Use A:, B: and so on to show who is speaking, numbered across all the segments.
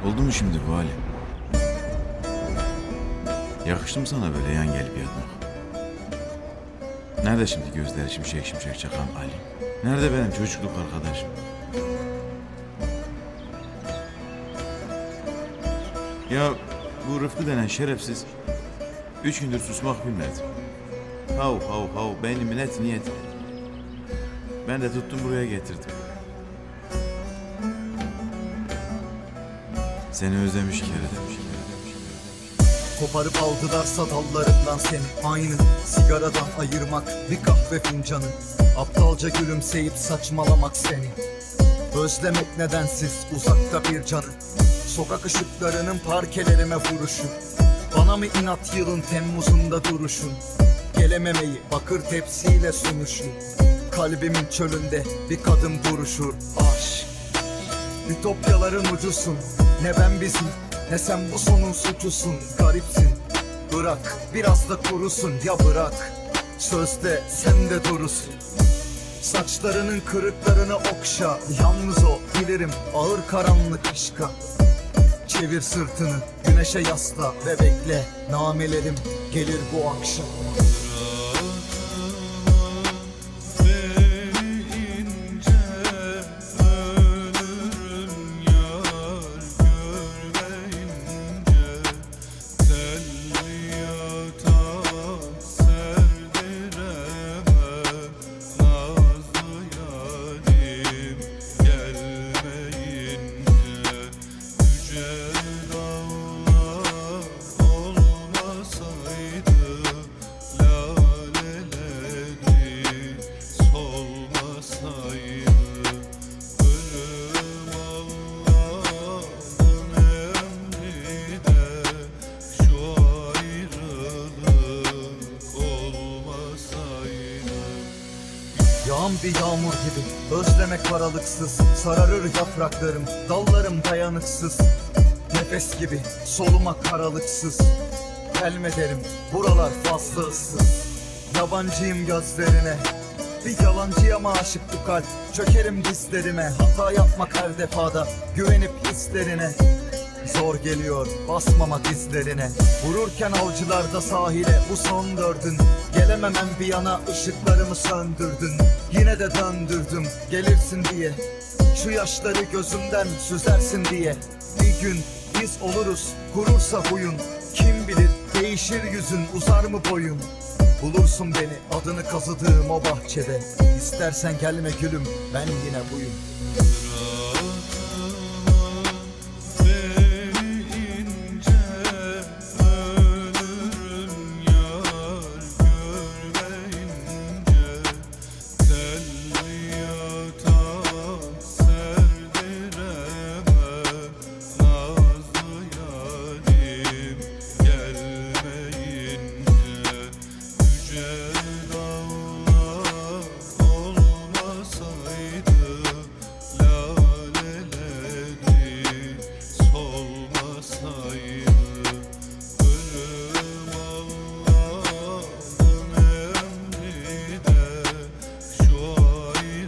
A: Oldu mu şimdi bu hali? Yakıştı mı sana böyle yan gelip yatmak? Nerede şimdi gözleri şimşek şimşek çakan Ali? Nerede benim çocukluk arkadaşım? Ya bu Rıfkı denen şerefsiz 3 gündür susmak bilmedi. Hav hav hav beynimin etini yedi. Ben de tuttum buraya getirdim. Seni özlemiş kere demiş.
B: Koparıp aldılarsa dallarından seni, aynı sigaradan ayırmak bir kahve fincanı. Aptalca gülümseyip saçmalamak seni. Özlemek nedensiz uzakta bir canı. Sokak ışıklarının parkelerime vuruşu. Bana mı inat yılın Temmuz'unda duruşun? Gelememeyi bakır tepsiyle sunuşu. Kalbimin çölünde bir kadın duruşur. Aşk ütopyaların ucusun. Ne ben bizim ne sen bu sonun suçusun. Garipsin, bırak biraz da kurusun. Ya bırak, sözde sen de durusun. Saçlarının kırıklarını okşa. Yalnız o bilirim ağır karanlık aşka. Çevir sırtını güneşe yasla ve bekle. Namelerim gelir bu akşam. Yağan bir yağmur gibi özlemek aralıksız. Sararır yapraklarım, dallarım dayanıksız. Nefes gibi solumak aralıksız. Gelme buralar fazla ıssız. Yabancıyım gözlerine, bir yabancıya mı aşık bu kalp? Çökerim dizlerime, hata yapmak her defada. Güvenip hislerine zor geliyor basmamak izlerine. Vururken avcılarda sahile bu son dördün. Gelememem bir yana ışıklarımı söndürdün. Yine de döndürdüm gelirsin diye. Şu yaşları gözümden süzersin diye. Bir gün biz oluruz kurursa huyun. Kim bilir değişir yüzün, uzar mı boyun? Bulursun beni adını kazıdığım o bahçede. İstersen gelme gülüm, ben yine buyum.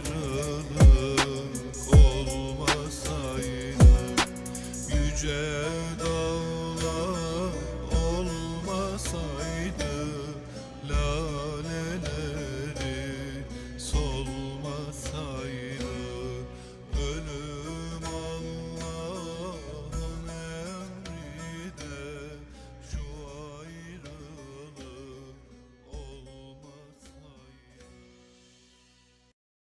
C: Yüce